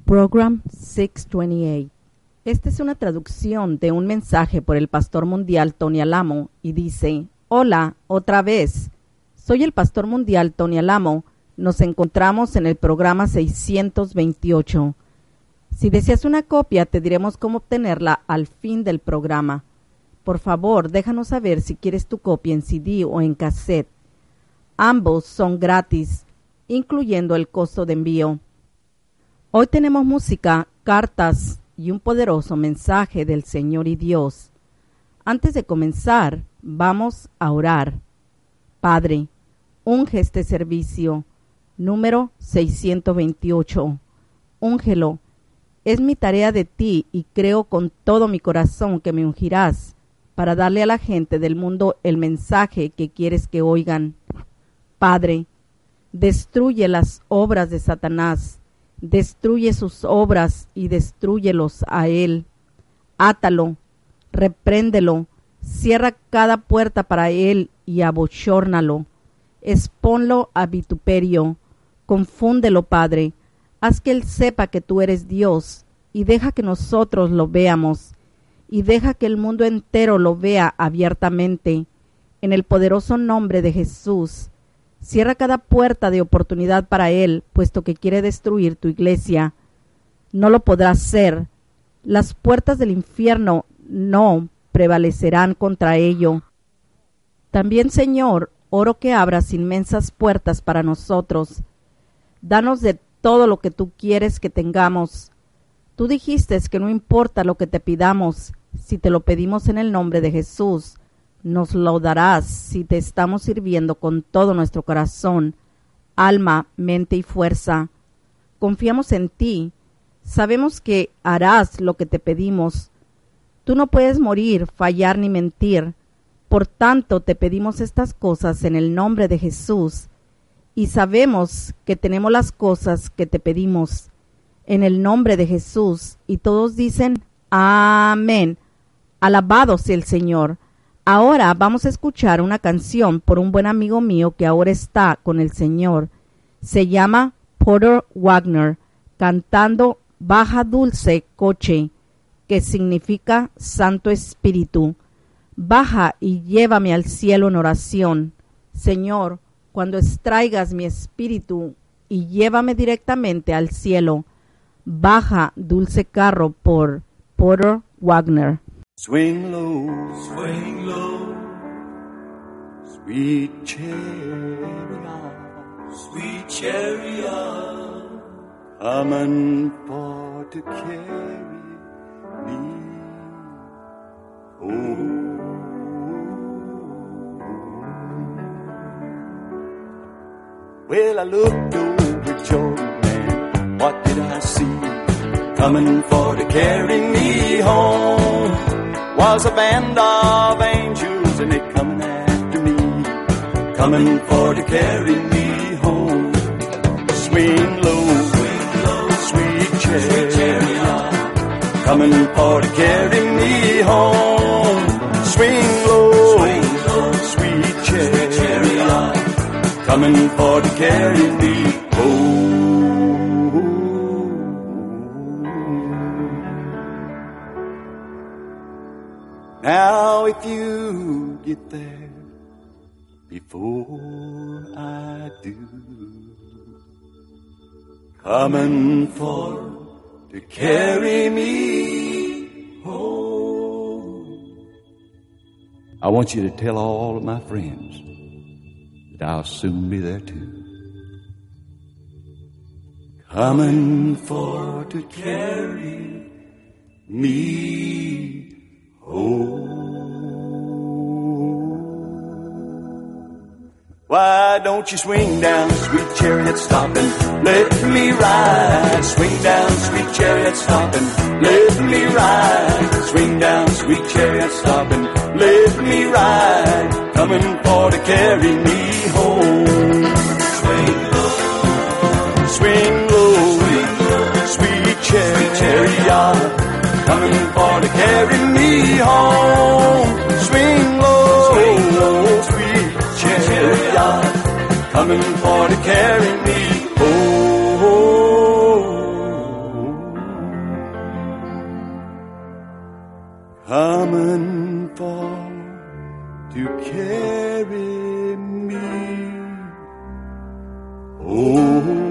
Program 628. Esta es una traducción de un mensaje por el pastor mundial Tony Alamo y dice: Hola, otra vez. Soy el pastor mundial Tony Alamo. Nos encontramos en el programa 628. Si deseas una copia, te diremos cómo obtenerla al fin del programa. Por favor, déjanos saber si quieres tu copia en CD o en cassette. Ambos son gratis, incluyendo el costo de envío. Hoy tenemos música, cartas y un poderoso mensaje del Señor y Dios. Antes de comenzar, vamos a orar. Padre, unge este servicio, número 628. Úngelo. Es mi tarea de ti y creo con todo mi corazón que me ungirás para darle a la gente del mundo el mensaje que quieres que oigan. Padre, destruye las obras de Satanás. Destruye sus obras y destrúyelos a él. Átalo, repréndelo, cierra cada puerta para él y abochórnalo. Exponlo a vituperio, confúndelo, Padre. Haz que él sepa que tú eres Dios y deja que nosotros lo veamos y deja que el mundo entero lo vea abiertamente. En el poderoso nombre de Jesús. Cierra cada puerta de oportunidad para él, puesto que quiere destruir tu iglesia. No lo podrá hacer. Las puertas del infierno no prevalecerán contra ello. También, Señor, oro que abras inmensas puertas para nosotros. Danos de todo lo que tú quieres que tengamos. Tú dijiste que no importa lo que te pidamos, si te lo pedimos en el nombre de Jesús, nos lo darás si te estamos sirviendo con todo nuestro corazón, alma, mente y fuerza. Confiamos en ti. Sabemos que harás lo que te pedimos. Tú no puedes morir, fallar ni mentir. Por tanto, te pedimos estas cosas en el nombre de Jesús. Y sabemos que tenemos las cosas que te pedimos en el nombre de Jesús. Y todos dicen, amén. Alabado sea el Señor. Ahora vamos a escuchar una canción por un buen amigo mío que ahora está con el Señor. Se llama Porter Wagner, cantando Baja Dulce Coche, que significa Santo Espíritu. Baja y llévame al cielo en oración. Señor, cuando extraigas mi espíritu y llévame directamente al cielo. Baja, dulce carro, por Porter Wagner. Swing low, sweet chariot, coming for to carry me home. Well, I looked over Jordan, what did I see? Coming for to carry me home was a band of angels, and they coming after me, coming for to carry me home. Swing low, sweet chariot, coming for to carry me home. Swing low, sweet chariot, coming for to carry me home. Now if you get there before I do, coming for to carry me home, I want you to tell all of my friends that I'll soon be there too. Coming for to carry me home. Why don't you swing down, sweet chariot, stop and let me ride? Swing down, sweet chariot, stop and let me ride. Swing down, sweet chariot, stop and let me ride. Coming for to carry me home. Swing low, sweet chariot, coming for to carry me home. Swing low, sweet chariot, coming for to carry me home. coming for to carry me. Oh.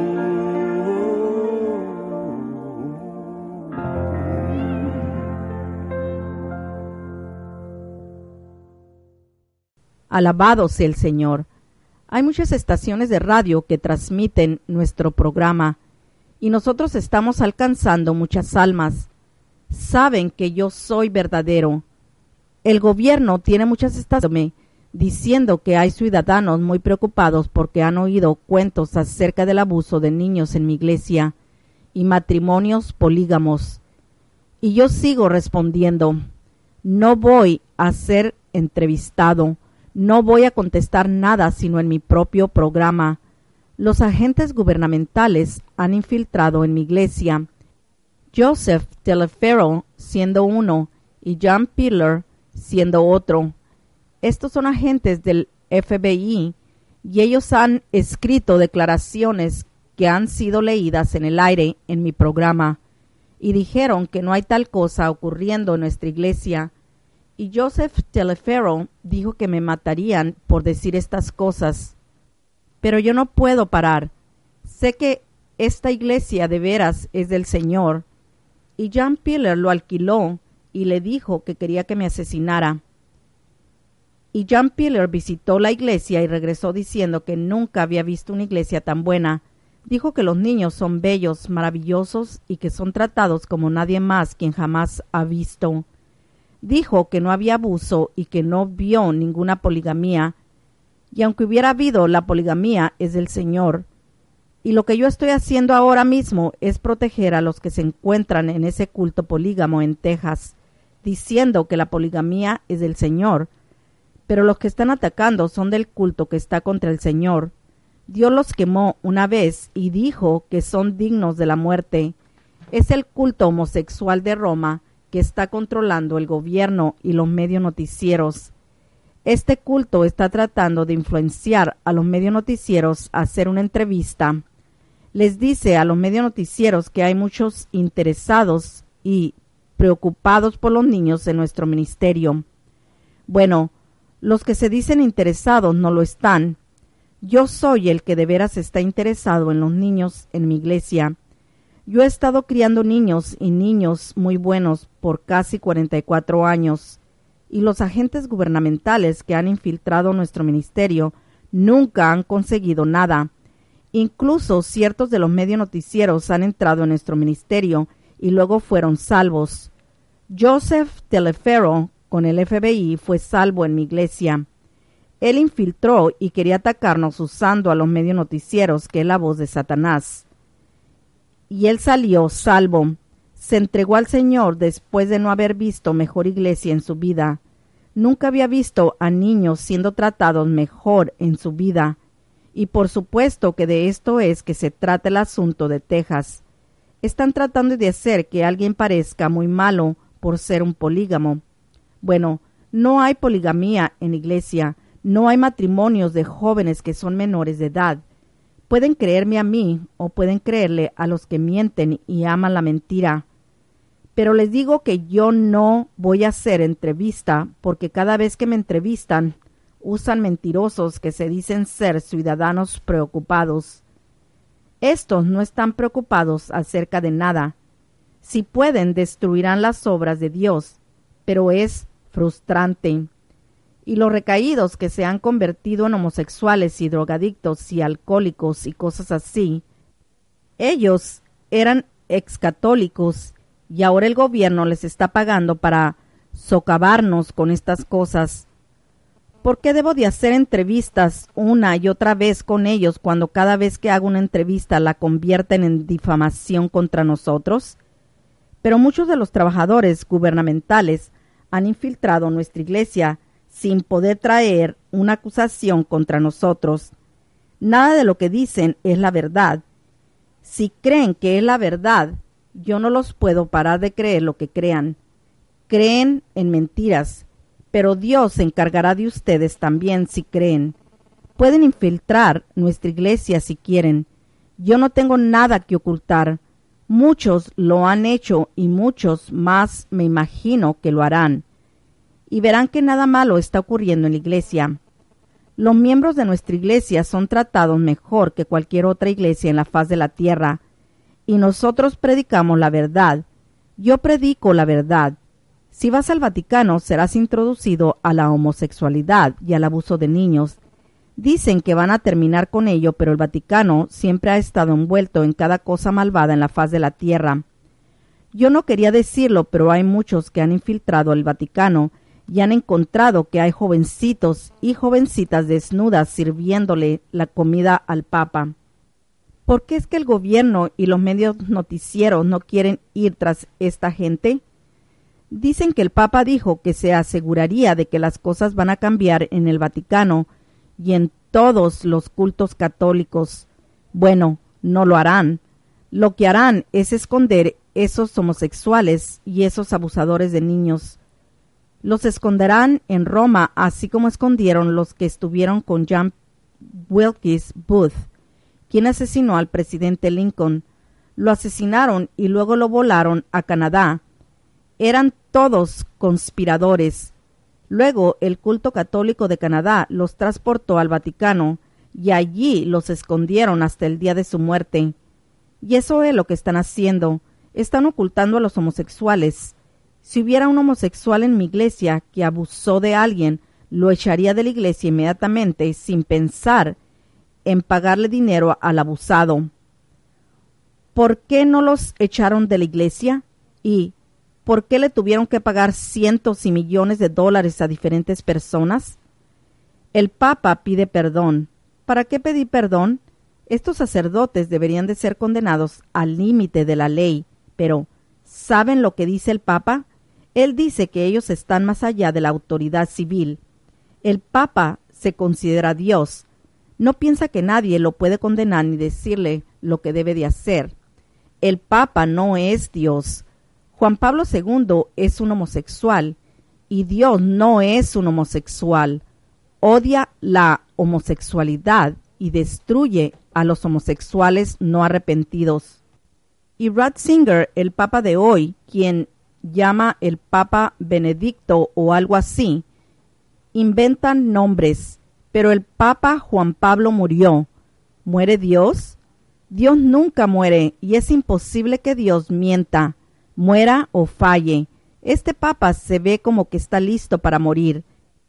Alabado sea el Señor. Hay muchas estaciones de radio que transmiten nuestro programa y nosotros estamos alcanzando muchas almas. Saben que yo soy verdadero. El gobierno tiene muchas estaciones diciendo que hay ciudadanos muy preocupados porque han oído cuentos acerca del abuso de niños en mi iglesia y matrimonios polígamos. Y yo sigo respondiendo, no voy a ser entrevistado. No voy a contestar nada sino en mi propio programa. Los agentes gubernamentales han infiltrado en mi iglesia. Joseph Telefero siendo uno y John Pillar siendo otro. Estos son agentes del FBI y ellos han escrito declaraciones que han sido leídas en el aire en mi programa y dijeron que no hay tal cosa ocurriendo en nuestra iglesia. Y Joseph Telefero dijo que me matarían por decir estas cosas. Pero yo no puedo parar. Sé que esta iglesia de veras es del Señor. Y John Pillar lo alquiló y le dijo que quería que me asesinara. Y John Pillar visitó la iglesia y regresó diciendo que nunca había visto una iglesia tan buena. Dijo que los niños son bellos, maravillosos y que son tratados como nadie más quien jamás ha visto. Dijo que no había abuso y que no vio ninguna poligamía, y aunque hubiera habido, la poligamía es del Señor. Y lo que yo estoy haciendo ahora mismo es proteger a los que se encuentran en ese culto polígamo en Texas, diciendo que la poligamía es del Señor. Pero los que están atacando son del culto que está contra el Señor. Dios los quemó una vez y dijo que son dignos de la muerte. Es el culto homosexual de Roma que está controlando el gobierno y los medios noticieros. Este culto está tratando de influenciar a los medios noticieros a hacer una entrevista. Les dice a los medios noticieros que hay muchos interesados y preocupados por los niños en nuestro ministerio. Bueno, los que se dicen interesados no lo están. Yo soy el que de veras está interesado en los niños en mi iglesia. Yo he estado criando niños y niños muy buenos por casi 44 años, y los agentes gubernamentales que han infiltrado nuestro ministerio nunca han conseguido nada. Incluso ciertos de los medios noticieros han entrado en nuestro ministerio y luego fueron salvos. Joseph Telefero con el FBI fue salvo en mi iglesia. Él infiltró y quería atacarnos usando a los medios noticieros, que es la voz de Satanás. Y él salió salvo. Se entregó al Señor después de no haber visto mejor iglesia en su vida. Nunca había visto a niños siendo tratados mejor en su vida. Y por supuesto que de esto es que se trata el asunto de Texas. Están tratando de hacer que alguien parezca muy malo por ser un polígamo. Bueno, no hay poligamía en iglesia. No hay matrimonios de jóvenes que son menores de edad. Pueden creerme a mí o pueden creerle a los que mienten y aman la mentira. Pero les digo que yo no voy a hacer entrevista porque cada vez que me entrevistan usan mentirosos que se dicen ser ciudadanos preocupados. Estos no están preocupados acerca de nada. Si pueden, destruirán las obras de Dios, pero es frustrante. Y los recaídos que se han convertido en homosexuales y drogadictos y alcohólicos y cosas así, ellos eran excatólicos y ahora el gobierno les está pagando para socavarnos con estas cosas. ¿Por qué debo de hacer entrevistas una y otra vez con ellos cuando cada vez que hago una entrevista la convierten en difamación contra nosotros? Pero muchos de los trabajadores gubernamentales han infiltrado nuestra iglesia sin poder traer una acusación contra nosotros. Nada de lo que dicen es la verdad. Si creen que es la verdad, yo no los puedo parar de creer lo que crean. Creen en mentiras, pero Dios se encargará de ustedes también si creen. Pueden infiltrar nuestra iglesia si quieren. Yo no tengo nada que ocultar. Muchos lo han hecho y muchos más me imagino que lo harán. y verán que nada malo está ocurriendo en la iglesia. Los miembros de nuestra iglesia son tratados mejor que cualquier otra iglesia en la faz de la tierra, y nosotros predicamos la verdad. Yo predico la verdad. Si vas al Vaticano, serás introducido a la homosexualidad y al abuso de niños. Dicen que van a terminar con ello, pero el Vaticano siempre ha estado envuelto en cada cosa malvada en la faz de la tierra. Yo no quería decirlo, pero hay muchos que han infiltrado el Vaticano y han encontrado que hay jovencitos y jovencitas desnudas sirviéndole la comida al Papa. ¿Por qué es que el gobierno y los medios noticieros no quieren ir tras esta gente? Dicen que el Papa dijo que se aseguraría de que las cosas van a cambiar en el Vaticano y en todos los cultos católicos. Bueno, no lo harán. Lo que harán es esconder esos homosexuales y esos abusadores de niños. Los esconderán en Roma, así como escondieron los que estuvieron con John Wilkes Booth, quien asesinó al presidente Lincoln. Lo asesinaron y luego lo volaron a Canadá. Eran todos conspiradores. Luego el culto católico de Canadá los transportó al Vaticano y allí los escondieron hasta el día de su muerte. Y eso es lo que están haciendo. Están ocultando a los homosexuales. Si hubiera un homosexual en mi iglesia que abusó de alguien, lo echaría de la iglesia inmediatamente sin pensar en pagarle dinero al abusado. ¿Por qué no los echaron de la iglesia? ¿Y por qué le tuvieron que pagar cientos y millones de dólares a diferentes personas? El Papa pide perdón. ¿Para qué pedir perdón? Estos sacerdotes deberían de ser condenados al límite de la ley, pero ¿saben lo que dice el Papa? Él dice que ellos están más allá de la autoridad civil. El Papa se considera Dios. No piensa que nadie lo puede condenar ni decirle lo que debe de hacer. El Papa no es Dios. Juan Pablo II es un homosexual y Dios no es un homosexual. Odia la homosexualidad y destruye a los homosexuales no arrepentidos. Y Ratzinger, el Papa de hoy, quien llama el Papa Benedicto o algo así, inventan nombres, pero el Papa Juan Pablo murió. ¿Muere Dios? Dios nunca muere y es imposible que Dios mienta, muera o falle. Este Papa se ve como que está listo para morir.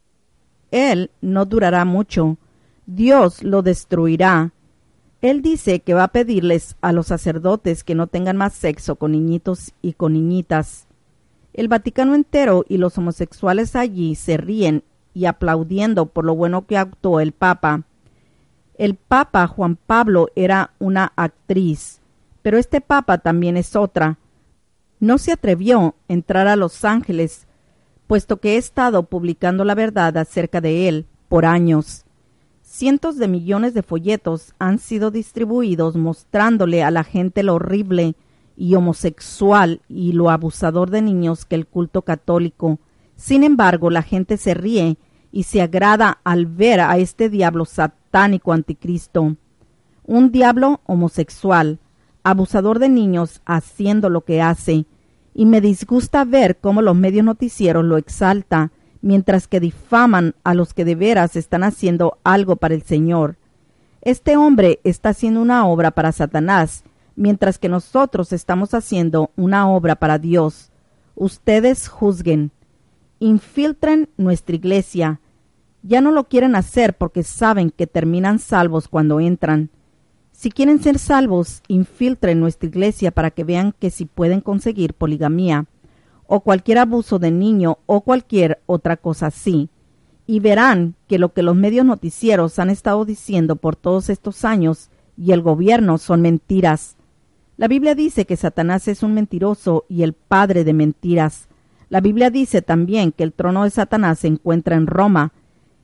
Él no durará mucho. Dios lo destruirá. Él dice que va a pedirles a los sacerdotes que no tengan más sexo con niñitos y con niñitas. El Vaticano entero y los homosexuales allí se ríen y aplaudiendo por lo bueno que actuó el Papa. El Papa Juan Pablo era una actriz, pero este Papa también es otra. No se atrevió a entrar a Los Ángeles, puesto que he estado publicando la verdad acerca de él por años. Cientos de millones de folletos han sido distribuidos mostrándole a la gente lo horrible y homosexual y lo abusador de niños que el culto católico. Sin embargo, la gente se ríe y se agrada al ver a este diablo satánico anticristo. Un diablo homosexual, abusador de niños haciendo lo que hace, y me disgusta ver cómo los medios noticieros lo exaltan, mientras que difaman a los que de veras están haciendo algo para el Señor. Este hombre está haciendo una obra para Satanás, mientras que nosotros estamos haciendo una obra para Dios. Ustedes juzguen. Infiltren nuestra iglesia. Ya no lo quieren hacer porque saben que terminan salvos cuando entran. Si quieren ser salvos, infiltren nuestra iglesia para que vean que si pueden conseguir poligamía o cualquier abuso de niño o cualquier otra cosa así, y verán que lo que los medios noticieros han estado diciendo por todos estos años y el gobierno son mentiras. La Biblia dice que Satanás es un mentiroso y el padre de mentiras. La Biblia dice también que el trono de Satanás se encuentra en Roma.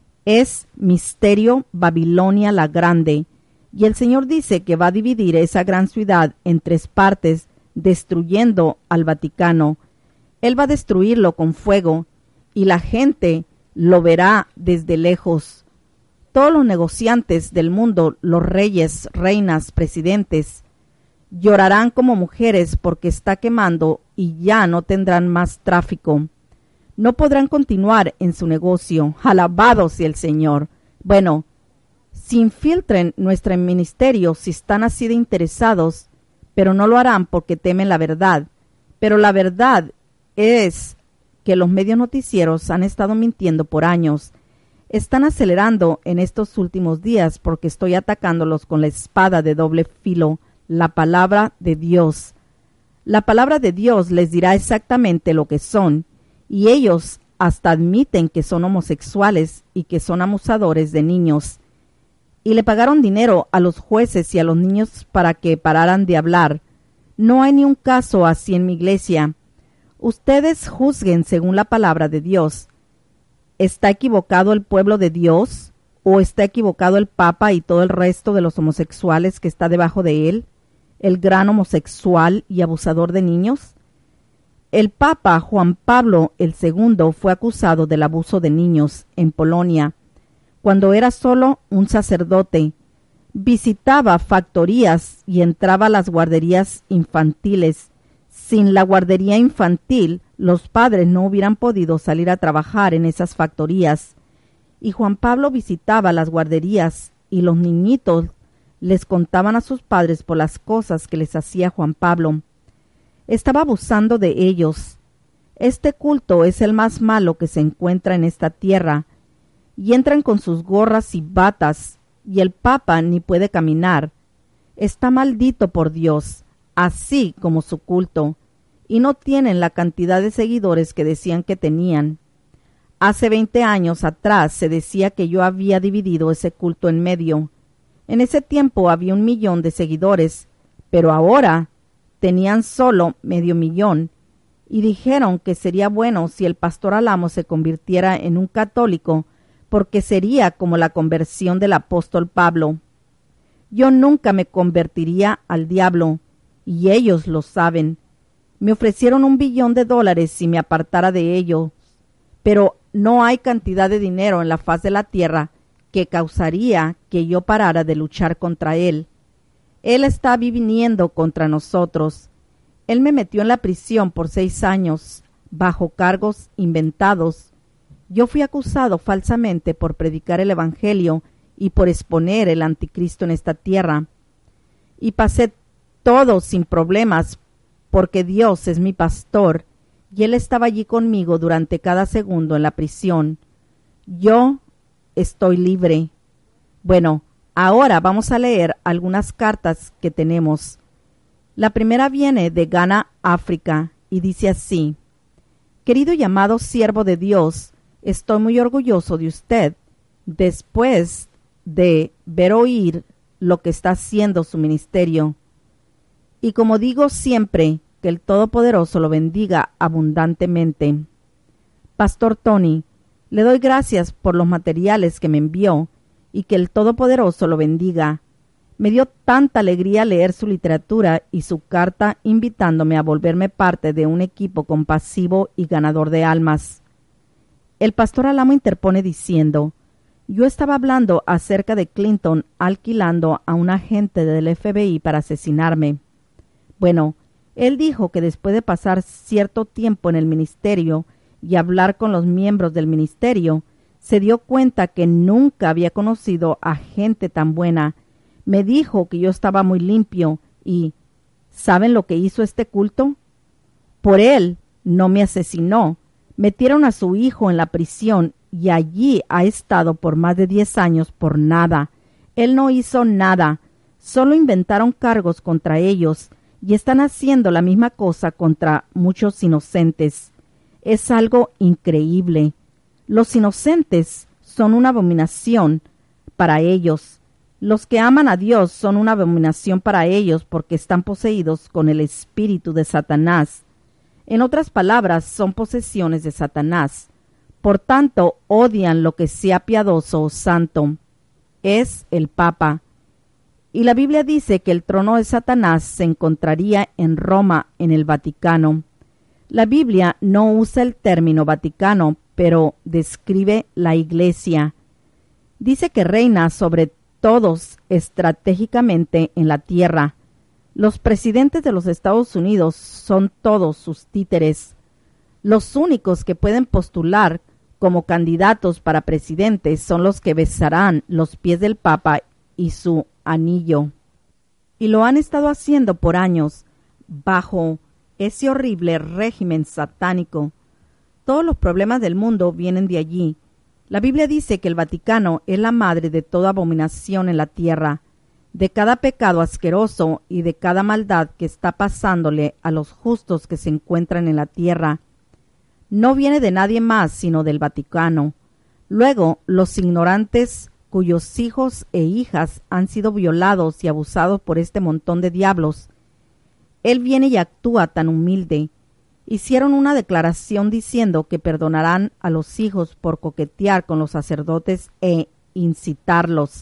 Es misterio Babilonia la Grande. Y el Señor dice que va a dividir esa gran ciudad en 3 partes, destruyendo al Vaticano. Él va a destruirlo con fuego, y la gente lo verá desde lejos. Todos los negociantes del mundo, los reyes, reinas, presidentes, llorarán como mujeres porque está quemando y ya no tendrán más tráfico. No podrán continuar en su negocio. Alabado sea el Señor. Bueno, si infiltren nuestro ministerio si están así de interesados, pero no lo harán porque temen la verdad. Pero la verdad es que los medios noticieros han estado mintiendo por años. Están acelerando en estos últimos días porque estoy atacándolos con la espada de doble filo, la palabra de Dios. La palabra de Dios les dirá exactamente lo que son, y ellos hasta admiten que son homosexuales y que son abusadores de niños. Y le pagaron dinero a los jueces y a los niños para que pararan de hablar. No hay ni un caso así en mi iglesia. Ustedes juzguen según la palabra de Dios. ¿Está equivocado el pueblo de Dios? ¿O está equivocado el Papa y todo el resto de los homosexuales que está debajo de él? ¿El gran homosexual y abusador de niños? El Papa Juan Pablo II fue acusado del abuso de niños en Polonia, cuando era solo un sacerdote. Visitaba factorías y entraba a las guarderías infantiles. Sin la guardería infantil, los padres no hubieran podido salir a trabajar en esas factorías. Y Juan Pablo visitaba las guarderías y los niñitos les contaban a sus padres por las cosas que les hacía Juan Pablo. Estaba abusando de ellos. Este culto es el más malo que se encuentra en esta tierra, y entran con sus gorras y batas, y el Papa ni puede caminar. Está maldito por Dios, así como su culto, y no tienen la cantidad de seguidores que decían que tenían. Hace 20 años atrás se decía que yo había dividido ese culto en medio. En ese tiempo había 1 millón de seguidores, pero ahora tenían solo 500,000, y dijeron que sería bueno si el pastor Alamo se convirtiera en un católico, porque sería como la conversión del apóstol Pablo. Yo nunca me convertiría al diablo, y ellos lo saben. Me ofrecieron $1 billón si me apartara de ellos, pero no hay cantidad de dinero en la faz de la tierra que causaría que yo parara de luchar contra él. Él está viniendo contra nosotros. Él me metió en la prisión por 6 años, bajo cargos inventados. Yo fui acusado falsamente por predicar el Evangelio y por exponer el anticristo en esta tierra. Y pasé todo sin problemas, porque Dios es mi pastor, y Él estaba allí conmigo durante cada segundo en la prisión. Yo estoy libre. Bueno, ahora vamos a leer algunas cartas que tenemos. La primera viene de Ghana, África, y dice así: Querido y amado siervo de Dios, estoy muy orgulloso de usted, después de ver oír lo que está haciendo su ministerio. Y como digo siempre, que el Todopoderoso lo bendiga abundantemente. Pastor Tony, le doy gracias por los materiales que me envió, y que el Todopoderoso lo bendiga. Me dio tanta alegría leer su literatura y su carta invitándome a volverme parte de un equipo compasivo y ganador de almas. El pastor Alamo interpone diciendo: yo estaba hablando acerca de Clinton alquilando a un agente del FBI para asesinarme. Bueno, él dijo que después de pasar cierto tiempo en el ministerio y hablar con los miembros del ministerio, se dio cuenta que nunca había conocido a gente tan buena. Me dijo que yo estaba muy limpio y ¿saben lo que hizo este culto? Por él no me asesinó. Metieron a su hijo en la prisión y allí ha estado por más de 10 años por nada. Él no hizo nada. Solo inventaron cargos contra ellos y están haciendo la misma cosa contra muchos inocentes. Es algo increíble. Los inocentes son una abominación para ellos. Los que aman a Dios son una abominación para ellos porque están poseídos con el espíritu de Satanás. En otras palabras, son posesiones de Satanás. Por tanto, odian lo que sea piadoso o santo. Es el Papa. Y la Biblia dice que el trono de Satanás se encontraría en Roma, en el Vaticano. La Biblia no usa el término Vaticano, pero describe la Iglesia. Dice que reina sobre todos estratégicamente en la tierra. Los presidentes de los Estados Unidos son todos sus títeres. Los únicos que pueden postular como candidatos para presidente son los que besarán los pies del Papa y su anillo. Y lo han estado haciendo por años, bajo ese horrible régimen satánico. Todos los problemas del mundo vienen de allí. La Biblia dice que el Vaticano es la madre de toda abominación en la tierra, de cada pecado asqueroso y de cada maldad que está pasándole a los justos que se encuentran en la tierra. No viene de nadie más sino del Vaticano. Luego, los ignorantes cuyos hijos e hijas han sido violados y abusados por este montón de diablos. Él viene y actúa tan humilde. Hicieron una declaración diciendo que perdonarán a los hijos por coquetear con los sacerdotes e incitarlos.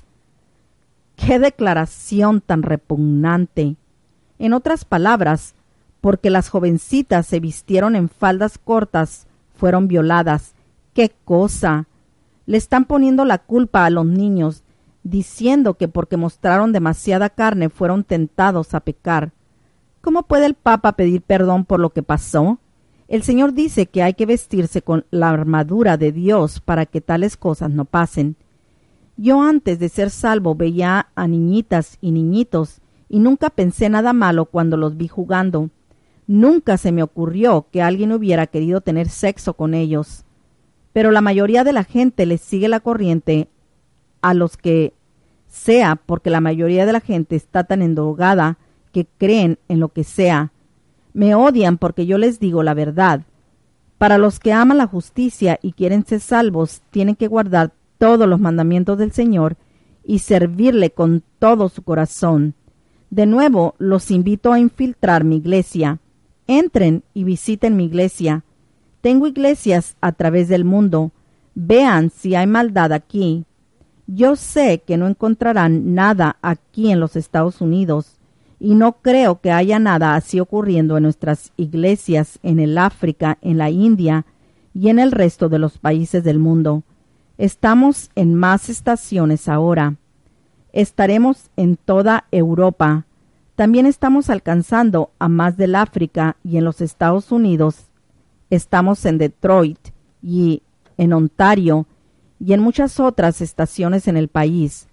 ¡Qué declaración tan repugnante! En otras palabras, porque las jovencitas se vistieron en faldas cortas, fueron violadas. ¡Qué cosa! Le están poniendo la culpa a los niños, diciendo que porque mostraron demasiada carne fueron tentados a pecar. ¿Cómo puede el Papa pedir perdón por lo que pasó? El Señor dice que hay que vestirse con la armadura de Dios para que tales cosas no pasen. Yo antes de ser salvo veía a niñitas y niñitos y nunca pensé nada malo cuando los vi jugando. Nunca se me ocurrió que alguien hubiera querido tener sexo con ellos. Pero la mayoría de la gente les sigue la corriente a los que sea, porque la mayoría de la gente está tan endrogada que creen en lo que sea. Me odian porque yo les digo la verdad. Para los que aman la justicia y quieren ser salvos, tienen que guardar todos los mandamientos del Señor y servirle con todo su corazón. De nuevo, los invito a infiltrar mi iglesia. Entren y visiten mi iglesia. Tengo iglesias a través del mundo. Vean si hay maldad aquí. Yo sé que no encontrarán nada aquí en los Estados Unidos, y no creo que haya nada así ocurriendo en nuestras iglesias en el África, en la India y en el resto de los países del mundo. Estamos en más estaciones ahora. Estaremos en toda Europa. También estamos alcanzando a más del África y en los Estados Unidos. Estamos en Detroit y en Ontario y en muchas otras estaciones en el país.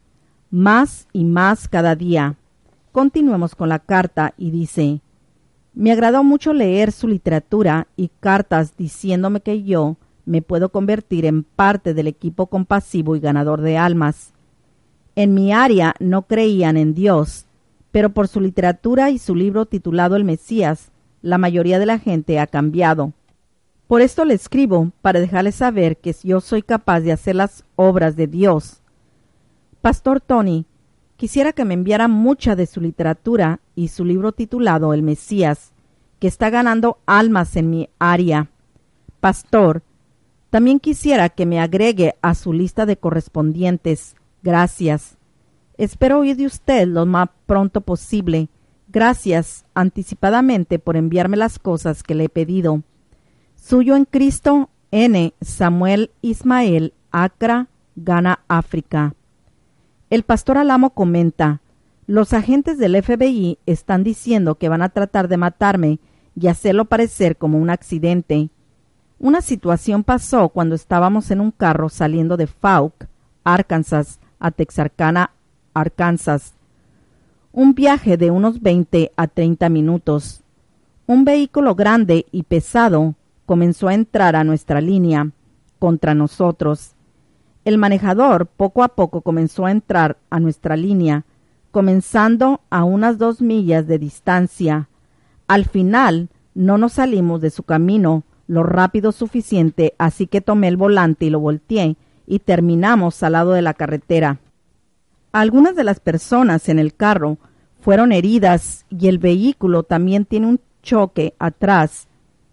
Más y más cada día. Continuemos con la carta y dice: me agradó mucho leer su literatura y cartas diciéndome que yo me puedo convertir en parte del equipo compasivo y ganador de almas. En mi área no creían en Dios, pero por su literatura y su libro titulado El Mesías, la mayoría de la gente ha cambiado. Por esto le escribo, para dejarles saber que yo soy capaz de hacer las obras de Dios. Pastor Tony, quisiera que me enviara mucha de su literatura y su libro titulado El Mesías, que está ganando almas en mi área. Pastor, también quisiera que me agregue a su lista de correspondientes. Gracias. Espero oír de usted lo más pronto posible. Gracias anticipadamente por enviarme las cosas que le he pedido. Suyo en Cristo, N. Samuel Ismael, Accra, Ghana, África. El pastor Alamo comenta: los agentes del FBI están diciendo que van a tratar de matarme y hacerlo parecer como un accidente. Una situación pasó cuando estábamos en un carro saliendo de Fouke, Arkansas, a Texarkana, Arkansas. Un viaje de unos 20 a 30 minutos. Un vehículo grande y pesado comenzó a entrar a nuestra línea, contra nosotros. El manejador poco a poco comenzó a entrar a nuestra línea, comenzando a unas 2 millas de distancia. Al final, no nos salimos de su camino lo rápido suficiente, así que tomé el volante y lo volteé, y terminamos al lado de la carretera. Algunas de las personas en el carro fueron heridas y el vehículo también tiene un choque atrás.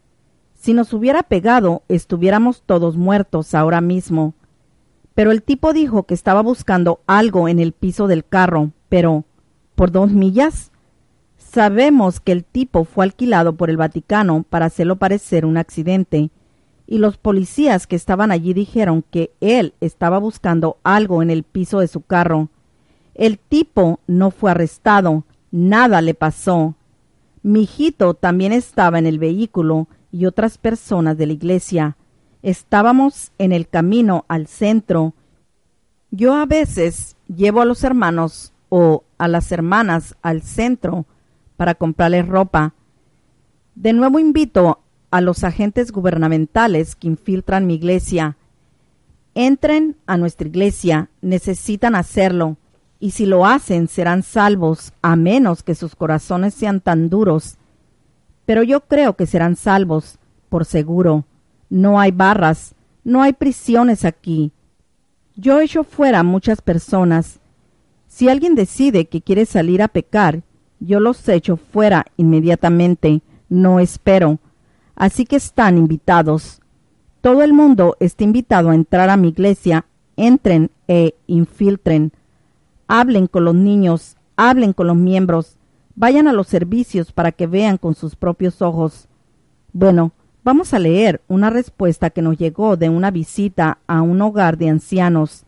Si nos hubiera pegado, estuviéramos todos muertos ahora mismo. Pero el tipo dijo que estaba buscando algo en el piso del carro. Pero, ¿por 2 millas? Sabemos que el tipo fue alquilado por el Vaticano para hacerlo parecer un accidente. Y los policías que estaban allí dijeron que él estaba buscando algo en el piso de su carro. El tipo no fue arrestado. Nada le pasó. Mi hijito también estaba en el vehículo y otras personas de la iglesia. Estábamos en el camino al centro. Yo a veces llevo a los hermanos o a las hermanas al centro para comprarles ropa. De nuevo invito a los agentes gubernamentales que infiltran mi iglesia. Entren a nuestra iglesia, necesitan hacerlo, y si lo hacen serán salvos, a menos que sus corazones sean tan duros. Pero yo creo que serán salvos, por seguro. No hay barras, no hay prisiones aquí. Yo echo fuera a muchas personas. Si alguien decide que quiere salir a pecar, yo los echo fuera inmediatamente, no espero. Así que están invitados. Todo el mundo está invitado a entrar a mi iglesia. Entren e infiltren. Hablen con los niños, hablen con los miembros. Vayan a los servicios para que vean con sus propios ojos. Bueno, vamos a leer una respuesta que nos llegó de una visita a un hogar de ancianos.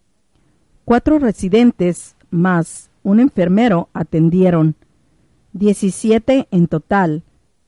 4 residentes más un enfermero atendieron. 17 en total.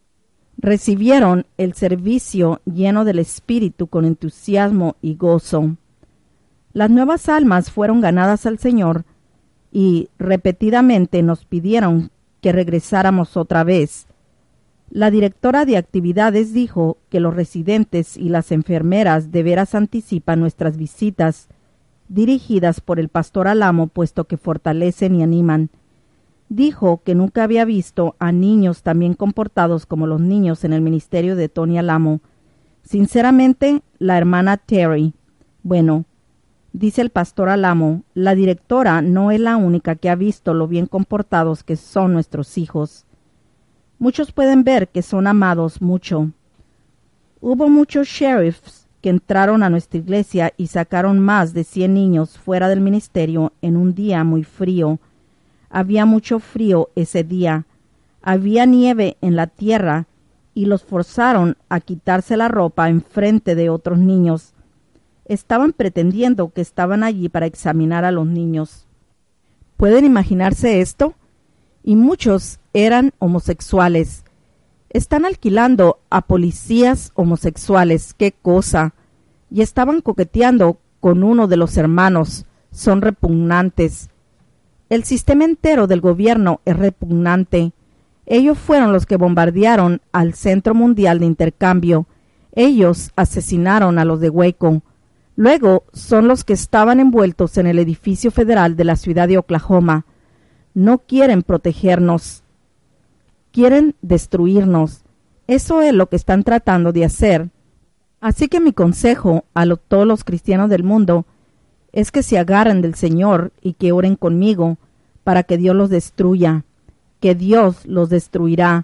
Recibieron el servicio lleno del espíritu con entusiasmo y gozo. Las nuevas almas fueron ganadas al Señor y repetidamente nos pidieron que regresáramos otra vez. La directora de actividades dijo que los residentes y las enfermeras de veras anticipan nuestras visitas, dirigidas por el pastor Alamo, puesto que fortalecen y animan. Dijo que nunca había visto a niños tan bien comportados como los niños en el ministerio de Tony Alamo. Sinceramente, la hermana Terry. Bueno, dice el pastor Alamo, la directora no es la única que ha visto lo bien comportados que son nuestros hijos. Muchos pueden ver que son amados mucho. Hubo muchos sheriffs que entraron a nuestra iglesia y sacaron más de 100 niños fuera del ministerio en un día muy frío. Había mucho frío ese día. Había nieve en la tierra y los forzaron a quitarse la ropa en frente de otros niños. Estaban pretendiendo que estaban allí para examinar a los niños. ¿Pueden imaginarse esto? Y muchos eran homosexuales. Están alquilando a policías homosexuales. ¡Qué cosa! Y estaban coqueteando con uno de los hermanos. Son repugnantes. El sistema entero del gobierno es repugnante. Ellos fueron los que bombardearon al Centro Mundial de Intercambio. Ellos asesinaron a los de Waco. Luego son los que estaban envueltos en el edificio federal de la ciudad de Oklahoma. No quieren protegernos. Quieren destruirnos. Eso es lo que están tratando de hacer. Así que mi consejo a todos los cristianos del mundo es que se agarren del Señor y que oren conmigo para que Dios los destruya, que Dios los destruirá,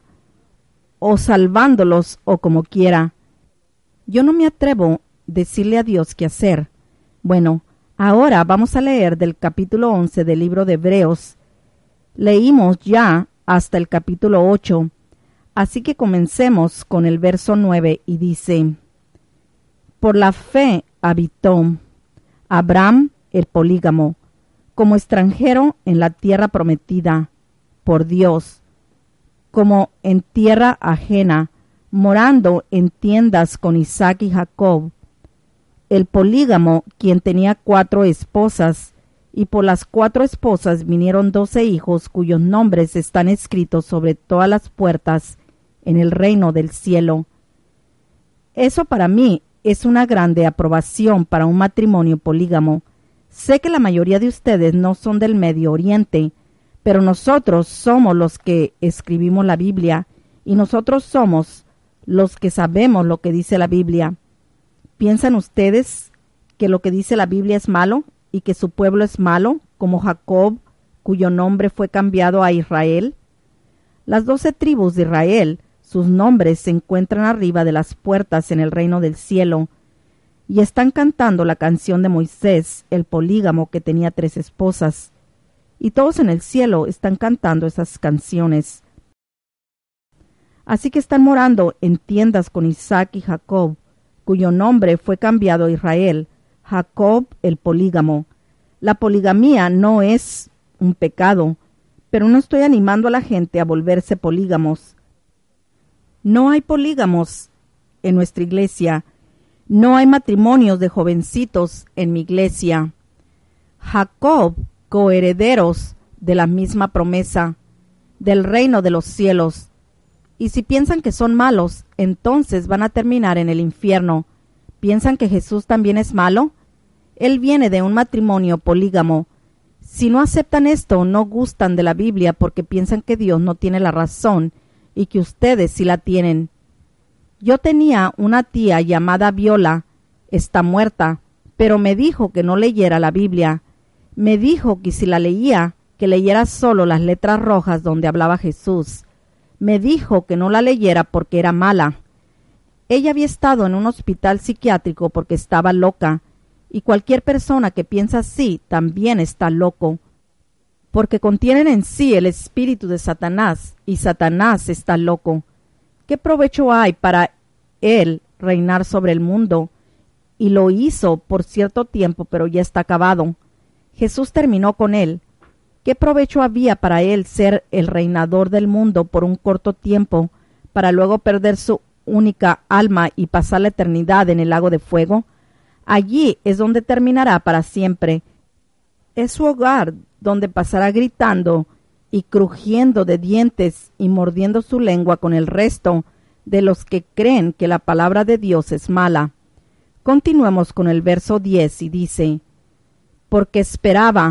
o salvándolos o como quiera. Yo no me atrevo a decirle a Dios qué hacer. Bueno, ahora vamos a leer del capítulo 11 del libro de Hebreos. Leímos ya hasta el capítulo 8, así que comencemos con el verso 9 y dice: Por la fe habitó Abraham el polígamo, como extranjero en la tierra prometida por Dios, como en tierra ajena, morando en tiendas con Isaac y Jacob. El polígamo, quien tenía 4 esposas, y por las 4 esposas vinieron 12 hijos cuyos nombres están escritos sobre todas las puertas en el reino del cielo. Eso para mí es una grande aprobación para un matrimonio polígamo. Sé que la mayoría de ustedes no son del Medio Oriente, pero nosotros somos los que escribimos la Biblia y nosotros somos los que sabemos lo que dice la Biblia. ¿Piensan ustedes que lo que dice la Biblia es malo y que su pueblo es malo, como Jacob, cuyo nombre fue cambiado a Israel? Las 12 tribus de Israel, sus nombres se encuentran arriba de las puertas en el reino del cielo, y están cantando la canción de Moisés, el polígamo que tenía 3 esposas, y todos en el cielo están cantando esas canciones. Así que están morando en tiendas con Isaac y Jacob, cuyo nombre fue cambiado a Israel, Jacob el polígamo. La poligamía no es un pecado, pero no estoy animando a la gente a volverse polígamos. No hay polígamos en nuestra iglesia. No hay matrimonios de jovencitos en mi iglesia. Jacob, coherederos de la misma promesa, del reino de los cielos. Y si piensan que son malos, entonces van a terminar en el infierno. ¿Piensan que Jesús también es malo? Él viene de un matrimonio polígamo. Si no aceptan esto, no gustan de la Biblia porque piensan que Dios no tiene la razón y que ustedes sí la tienen. Yo tenía una tía llamada Viola. Está muerta, pero me dijo que no leyera la Biblia. Me dijo que si la leía, que leyera solo las letras rojas donde hablaba Jesús. Me dijo que no la leyera porque era mala. Ella había estado en un hospital psiquiátrico porque estaba loca, y cualquier persona que piensa así también está loco, porque contienen en sí el espíritu de Satanás, y Satanás está loco. ¿Qué provecho hay para él reinar sobre el mundo? Y lo hizo por cierto tiempo, pero ya está acabado. Jesús terminó con él. ¿Qué provecho había para él ser el reinador del mundo por un corto tiempo, para luego perder su única alma y pasar la eternidad en el lago de fuego? Allí es donde terminará para siempre. Es su hogar donde pasará gritando y crujiendo de dientes y mordiendo su lengua con el resto de los que creen que la palabra de Dios es mala. Continuemos con el verso 10 y dice: porque esperaba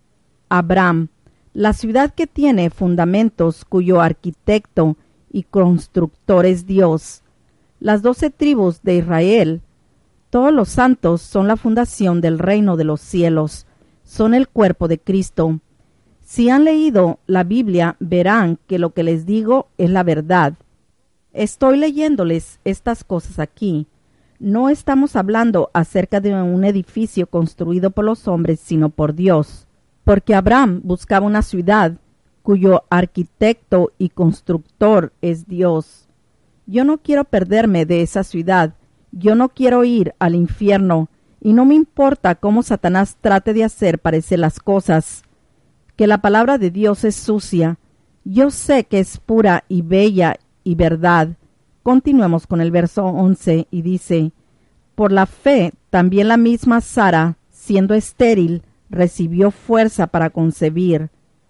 Abraham la ciudad que tiene fundamentos, cuyo arquitecto y constructor es Dios. Las 12 tribus de Israel, todos los santos, son la fundación del reino de los cielos, son el cuerpo de Cristo. Si han leído la Biblia, verán que lo que les digo es la verdad. Estoy leyéndoles estas cosas aquí. No estamos hablando acerca de un edificio construido por los hombres, sino por Dios. Porque Abraham buscaba una ciudad cuyo arquitecto y constructor es Dios. Yo no quiero perderme de esa ciudad. Yo no quiero ir al infierno, y no me importa cómo Satanás trate de hacer parecer las cosas, que la palabra de Dios es sucia. Yo sé que es pura y bella y verdad. Continuemos con el verso 11 y dice: por la fe también la misma Sara, siendo estéril, recibió fuerza para concebir.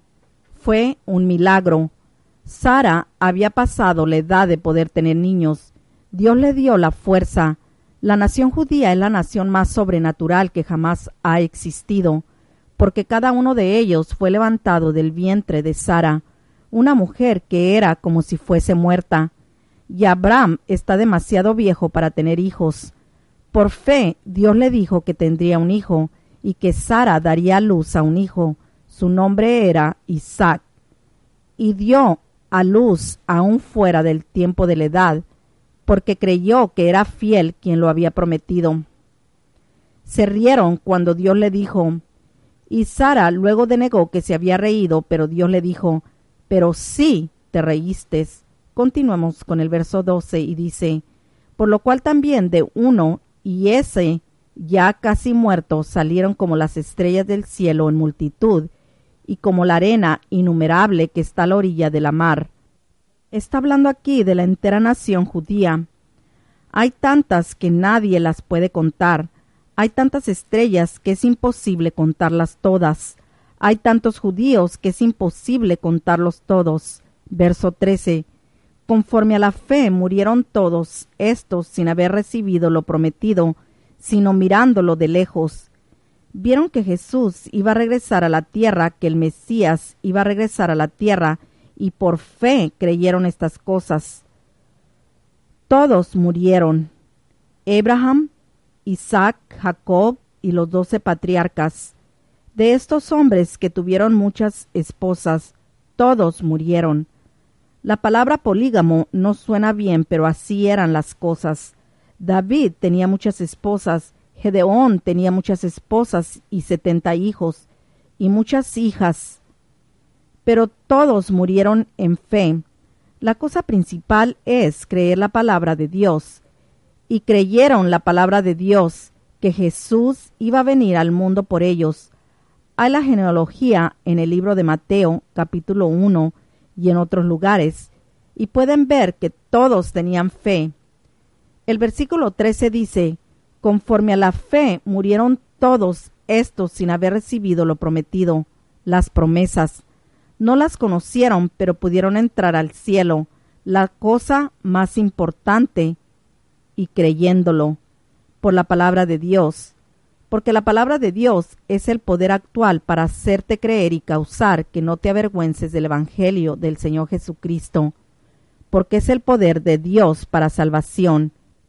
Fue un milagro. Sara había pasado la edad de poder tener niños. Dios le dio la fuerza. La nación judía es la nación más sobrenatural que jamás ha existido, porque cada uno de ellos fue levantado del vientre de Sara, una mujer que era como si fuese muerta. Y Abraham está demasiado viejo para tener hijos. Por fe, Dios le dijo que tendría un hijo, y que Sara daría a luz a un hijo. Su nombre era Isaac. Y dio a luz aún fuera del tiempo de la edad, porque creyó que era fiel quien lo había prometido. Se rieron cuando Dios le dijo, y Sara luego denegó que se había reído, pero Dios le dijo: pero sí te reíste. Continuemos con el verso 12 y dice: por lo cual también de uno, y ese ya casi muerto, salieron como las estrellas del cielo en multitud, y como la arena innumerable que está a la orilla de la mar. Está hablando aquí de la entera nación judía. Hay tantas que nadie las puede contar. Hay tantas estrellas que es imposible contarlas todas. Hay tantos judíos que es imposible contarlos todos. Verso 13. Conforme a la fe murieron todos estos sin haber recibido lo prometido, sino mirándolo de lejos. Vieron que Jesús iba a regresar a la tierra, que el Mesías iba a regresar a la tierra, y por fe creyeron estas cosas. Todos murieron: Abraham, Isaac, Jacob y los 12 patriarcas. De estos hombres que tuvieron muchas esposas, todos murieron. La palabra polígamo no suena bien, pero así eran las cosas. David tenía muchas esposas, Gedeón tenía muchas esposas y 70 hijos, y muchas hijas. Pero todos murieron en fe. La cosa principal es creer la palabra de Dios. Y creyeron la palabra de Dios, que Jesús iba a venir al mundo por ellos. Hay la genealogía en el libro de Mateo, capítulo 1, y en otros lugares, y pueden ver que todos tenían fe. El versículo 13 dice, conforme a la fe murieron todos estos sin haber recibido lo prometido, las promesas. No las conocieron, pero pudieron entrar al cielo, la cosa más importante, y creyéndolo, por la palabra de Dios. Porque la palabra de Dios es el poder actual para hacerte creer y causar que no te avergüences del Evangelio del Señor Jesucristo, porque es el poder de Dios para salvación.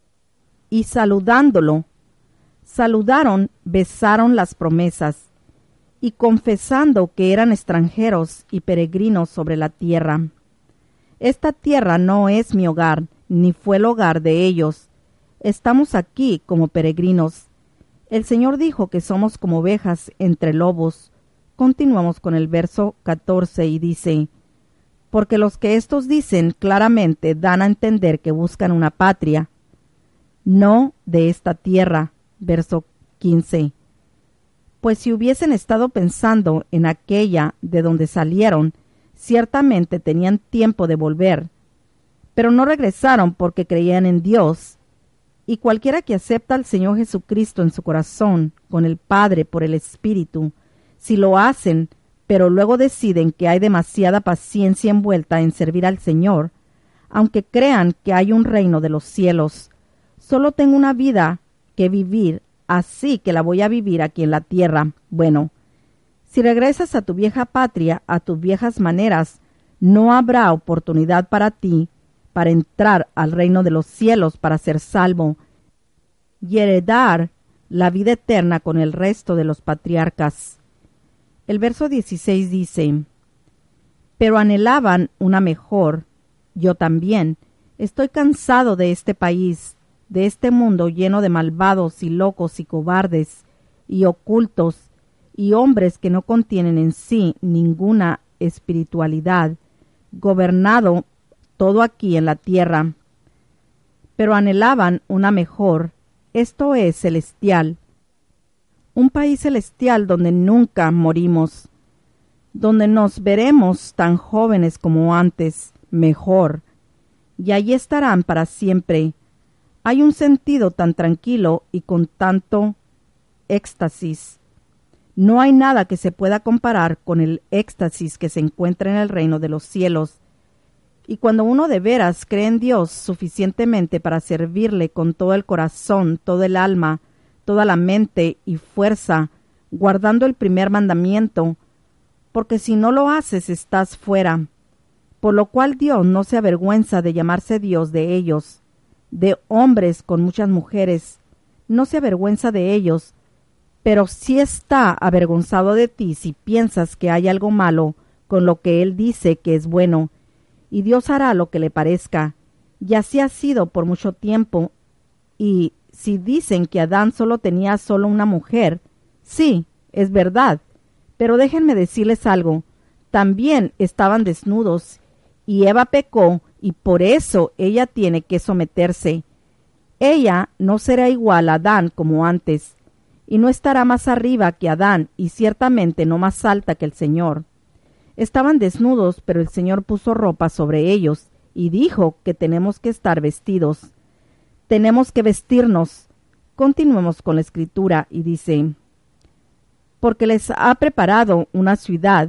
Y saludándolo, saludaron, besaron las promesas, y confesando que eran extranjeros y peregrinos sobre la tierra. Esta tierra no es mi hogar, ni fue el hogar de ellos. Estamos aquí como peregrinos. El Señor dijo que somos como ovejas entre lobos. Continuamos con el verso 14 y dice, porque los que estos dicen claramente dan a entender que buscan una patria, no de esta tierra. Verso 15. Pues si hubiesen estado pensando en aquella de donde salieron, ciertamente tenían tiempo de volver, pero no regresaron porque creían en Dios. Y cualquiera que acepta al Señor Jesucristo en su corazón, con el Padre por el Espíritu, si lo hacen, pero luego deciden que hay demasiada paciencia envuelta en servir al Señor, aunque crean que hay un reino de los cielos, solo tengo una vida que vivir, así que la voy a vivir aquí en la tierra. Bueno, si regresas a tu vieja patria, a tus viejas maneras, no habrá oportunidad para ti para entrar al reino de los cielos, para ser salvo y heredar la vida eterna con el resto de los patriarcas. El verso 16 dice, pero anhelaban una mejor. Yo también estoy cansado de este país, de este mundo lleno de malvados y locos y cobardes y ocultos y hombres que no contienen en sí ninguna espiritualidad, gobernado todo aquí en la tierra. Pero anhelaban una mejor, esto es celestial, un país celestial donde nunca morimos, donde nos veremos tan jóvenes como antes, mejor, y allí estarán para siempre. Hay un sentido tan tranquilo y con tanto éxtasis. No hay nada que se pueda comparar con el éxtasis que se encuentra en el reino de los cielos. Y cuando uno de veras cree en Dios suficientemente para servirle con todo el corazón, todo el alma, toda la mente y fuerza, guardando el primer mandamiento, porque si no lo haces estás fuera. Por lo cual Dios no se avergüenza de llamarse Dios de ellos, de hombres con muchas mujeres, no se avergüenza de ellos, pero sí está avergonzado de ti si piensas que hay algo malo con lo que Él dice que es bueno, y Dios hará lo que le parezca, y así ha sido por mucho tiempo. Y si dicen que Adán solo tenía solo una mujer, sí, es verdad, pero déjenme decirles algo, también estaban desnudos, y Eva pecó, y por eso ella tiene que someterse. Ella no será igual a Adán como antes, y no estará más arriba que Adán, y ciertamente no más alta que el Señor. Estaban desnudos, pero el Señor puso ropa sobre ellos, y dijo que tenemos que estar vestidos. Tenemos que vestirnos. Continuemos con la escritura, y dice, porque les ha preparado una ciudad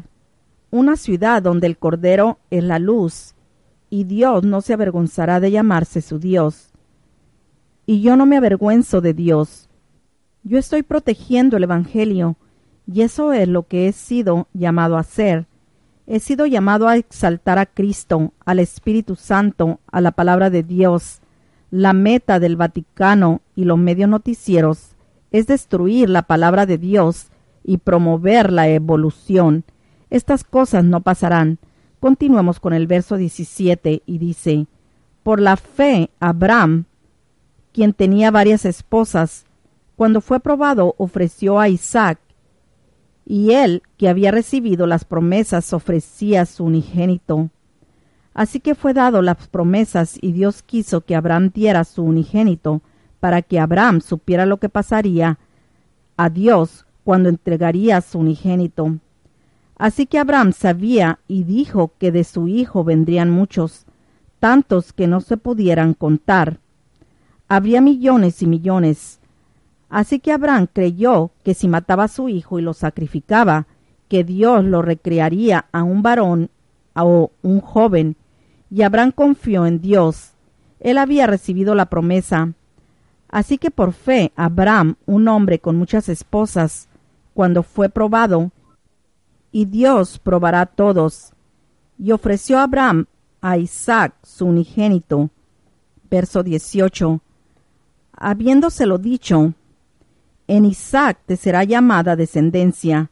donde el Cordero es la luz, y Dios no se avergonzará de llamarse su Dios. Y yo no me avergüenzo de Dios. Yo estoy protegiendo el Evangelio, y eso es lo que he sido llamado a hacer. He sido llamado a exaltar a Cristo, al Espíritu Santo, a la palabra de Dios. La meta del Vaticano y los medios noticieros es destruir la palabra de Dios y promover la evolución. Estas cosas no pasarán. Continuemos con el verso 17 y dice, por la fe Abraham, quien tenía varias esposas, cuando fue probado ofreció a Isaac, y él, que había recibido las promesas, ofrecía a su unigénito. Así que fue dado las promesas, y Dios quiso que Abraham diera su unigénito, para que Abraham supiera lo que pasaría a Dios cuando entregaría su unigénito. Así que Abraham sabía y dijo que de su hijo vendrían muchos, tantos que no se pudieran contar. habría millones y millones. Así que Abraham creyó que si mataba a su hijo y lo sacrificaba, que Dios lo recrearía a un varón o un joven, y Abraham confió en Dios. Él había recibido la promesa. Así que por fe, Abraham, un hombre con muchas esposas, cuando fue probado, y Dios probará a todos, y ofreció a Abraham a Isaac, su unigénito. Verso 18. Habiéndoselo dicho, en Isaac te será llamada descendencia,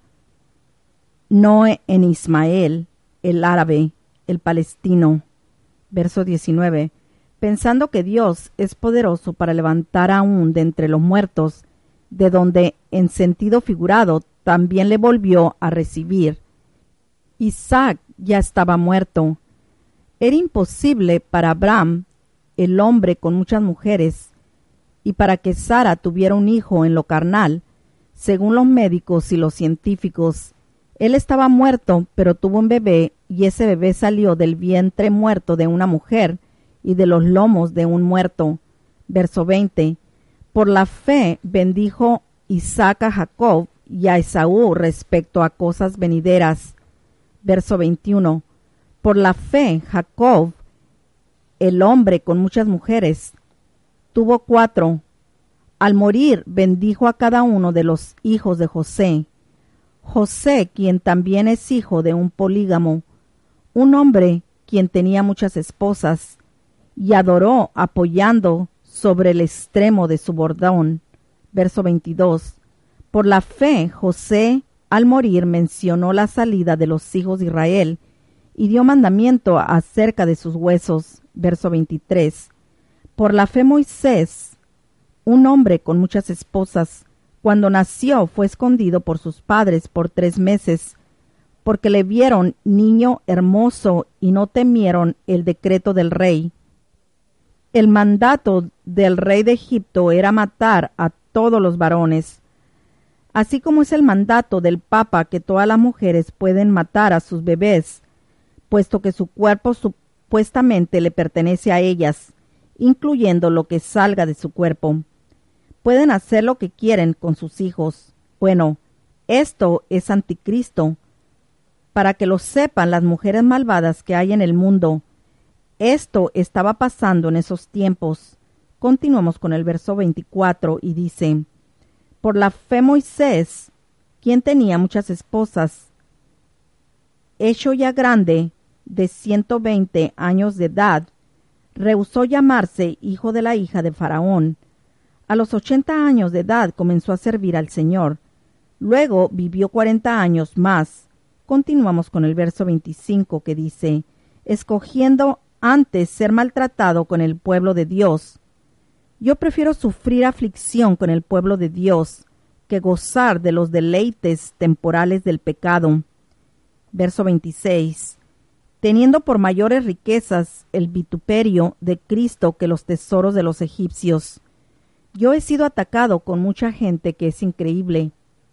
no en Ismael, el árabe, el palestino. Verso 19. Pensando que Dios es poderoso para levantar aún de entre los muertos, de donde, en sentido figurado, también le volvió a recibir. Isaac ya estaba muerto. Era imposible para Abraham, el hombre con muchas mujeres, y para que Sara tuviera un hijo en lo carnal, según los médicos y los científicos. Él estaba muerto, pero tuvo un bebé, y ese bebé salió del vientre muerto de una mujer y de los lomos de un muerto. Verso 20. Por la fe bendijo Isaac a Jacob y a Esaú respecto a cosas venideras. Verso 21. Por la fe Jacob, el hombre con muchas mujeres, tuvo 4. Al morir bendijo a cada uno de los hijos de José. José, quien también es hijo de un polígamo, un hombre quien tenía muchas esposas, y adoró apoyando sobre el extremo de su bordón. Verso 22. Por la fe, José, al morir, mencionó la salida de los hijos de Israel y dio mandamiento acerca de sus huesos. Verso 23. Por la fe, Moisés, un hombre con muchas esposas, cuando nació fue escondido por sus padres por 3 meses, porque le vieron niño hermoso y no temieron el decreto del rey. El mandato del rey de Egipto era matar a todos los varones, así como es el mandato del Papa que todas las mujeres pueden matar a sus bebés, puesto que su cuerpo supuestamente le pertenece a ellas, incluyendo lo que salga de su cuerpo. Pueden hacer lo que quieren con sus hijos. Bueno, esto es anticristo, para que lo sepan las mujeres malvadas que hay en el mundo. Esto estaba pasando en esos tiempos. Continuamos con el verso 24 y dice: por la fe Moisés, quien tenía muchas esposas, hecho ya grande, de 120 años de edad, rehusó llamarse hijo de la hija de Faraón. A los 80 años de edad comenzó a servir al Señor. Luego vivió 40 años más. Continuamos con el verso 25 que dice: escogiendo antes ser maltratado con el pueblo de Dios. Yo prefiero sufrir aflicción con el pueblo de Dios que gozar de los deleites temporales del pecado. Verso 26. Teniendo por mayores riquezas el vituperio de Cristo que los tesoros de los egipcios. Yo he sido atacado con mucha gente que es increíble,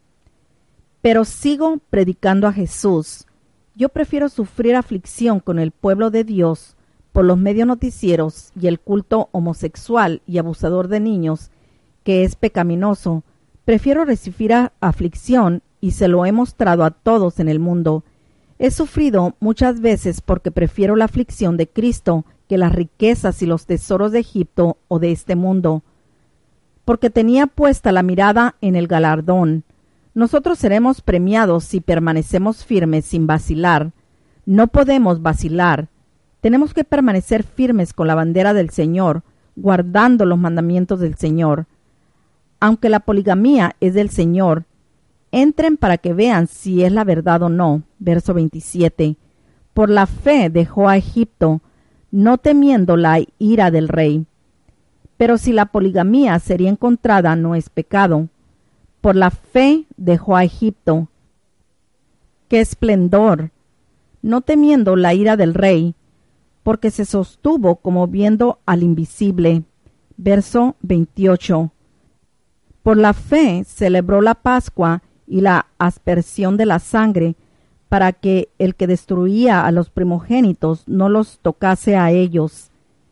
pero sigo predicando a Jesús. Yo prefiero sufrir aflicción con el pueblo de Dios por los medios noticieros y el culto homosexual y abusador de niños, que es pecaminoso. Prefiero recibir aflicción y se lo he mostrado a todos en el mundo. He sufrido muchas veces porque prefiero la aflicción de Cristo que las riquezas y los tesoros de Egipto o de este mundo, porque tenía puesta la mirada en el galardón. Nosotros seremos premiados si permanecemos firmes sin vacilar. No podemos vacilar. Tenemos que permanecer firmes con la bandera del Señor, guardando los mandamientos del Señor. Aunque la poligamía es del Señor, entren para que vean si es la verdad o no. Verso 27. Por la fe dejó a Egipto, no temiendo la ira del rey. Pero si la poligamía sería encontrada, no es pecado. Por la fe dejó a Egipto. ¡Qué esplendor! No temiendo la ira del rey, porque se sostuvo como viendo al invisible. Verso 28. Por la fe celebró la Pascua y la aspersión de la sangre, para que el que destruía a los primogénitos no los tocase a ellos.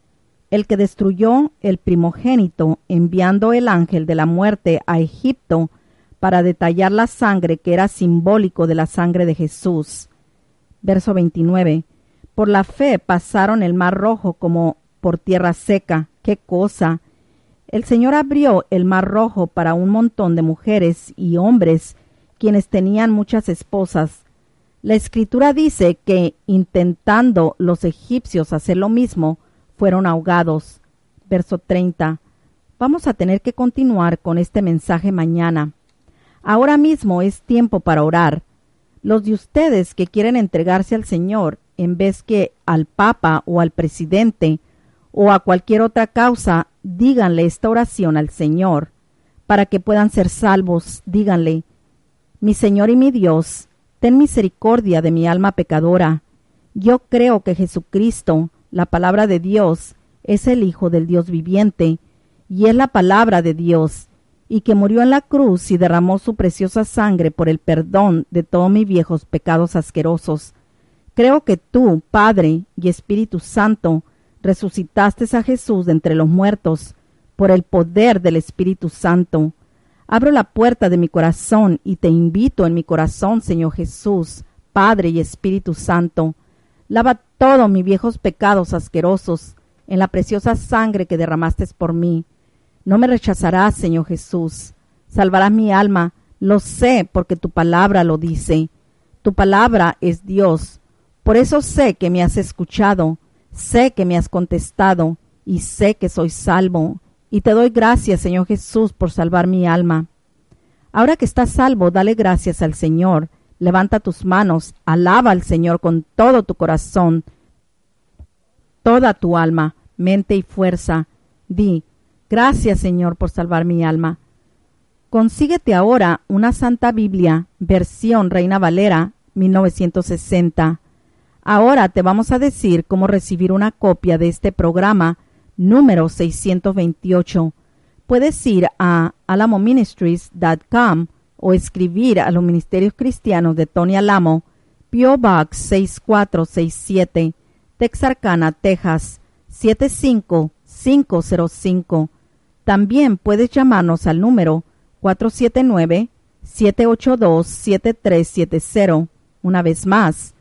el que destruyó el primogénito, enviando el ángel de la muerte a Egipto para detallar la sangre que era simbólico de la sangre de Jesús. Verso 29. Por la fe pasaron el mar rojo como por tierra seca. ¡Qué cosa! El Señor abrió el mar rojo para un montón de mujeres y hombres quienes tenían muchas esposas. La Escritura dice que, intentando los egipcios hacer lo mismo, fueron ahogados. Verso 30. Vamos a tener que continuar con este mensaje mañana. Ahora mismo es tiempo para orar. Los de ustedes que quieren entregarse al Señor en vez que al Papa o al presidente o a cualquier otra causa, díganle esta oración al Señor. Para que puedan ser salvos, díganle: mi Señor y mi Dios, ten misericordia de mi alma pecadora. Yo creo que Jesucristo, la palabra de Dios, es el Hijo del Dios viviente, y es la palabra de Dios, y que murió en la cruz y derramó su preciosa sangre por el perdón de todos mis viejos pecados asquerosos. Creo que tú, Padre y Espíritu Santo, resucitaste a Jesús de entre los muertos, por el poder del Espíritu Santo. Abro la puerta de mi corazón y te invito en mi corazón, Señor Jesús, Padre y Espíritu Santo. Lava todos mis viejos pecados asquerosos en la preciosa sangre que derramaste por mí. No me rechazarás, Señor Jesús. Salvarás mi alma, lo sé porque tu palabra lo dice. Tu palabra es Dios. Por eso sé que me has escuchado, sé que me has contestado y sé que soy salvo. Y te doy gracias, Señor Jesús, por salvar mi alma. Ahora que estás salvo, dale gracias al Señor. Levanta tus manos, alaba al Señor con todo tu corazón, toda tu alma, mente y fuerza. Di: gracias, Señor, por salvar mi alma. Consíguete ahora una Santa Biblia, versión Reina Valera, 1960. Ahora te vamos a decir cómo recibir una copia de este programa número 628. Puedes ir a alamoministries.com o escribir a los Ministerios Cristianos de Tony Alamo, P.O. Box 6467, Texarkana, Texas 75505. También puedes llamarnos al número 479-782-7370. Una vez más,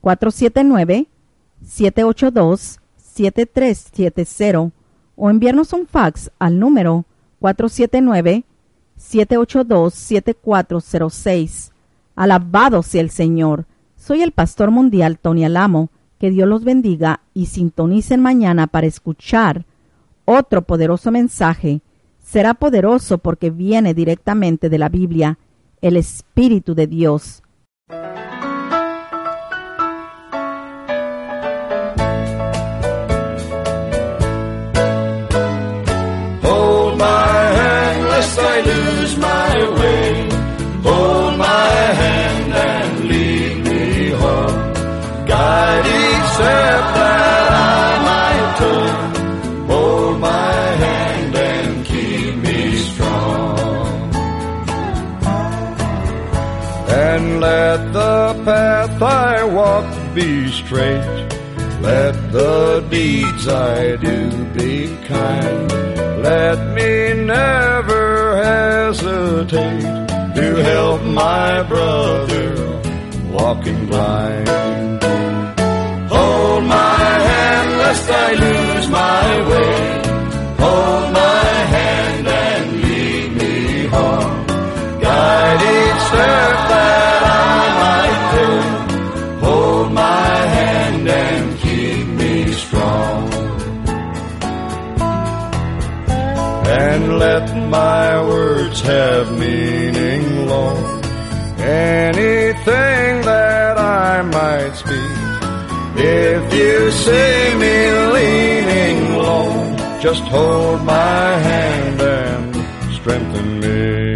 479-782-7370, o enviarnos un fax al número 479-782-7406. Alabado sea el Señor. Soy el Pastor Mundial Tony Alamo. Que Dios los bendiga y sintonicen mañana para escuchar otro poderoso mensaje. Será poderoso porque viene directamente de la Biblia, el Espíritu de Dios. Hold my hand lest I lose my way. Hold my hand and lead me home. Guide each step that I might turn. Hold my hand and keep me strong. And let the path I walk be straight. Let the deeds I do be kind. Let me never hesitate to help my brother walking blind. Hold my hand lest I lose my way. Hold my hand and lead me home. Guide each step that I might take. Hold my hand and keep me strong. And let my words have meaning, Lord. Anything that I might speak. If you see me leaning low, just hold my hand and strengthen me.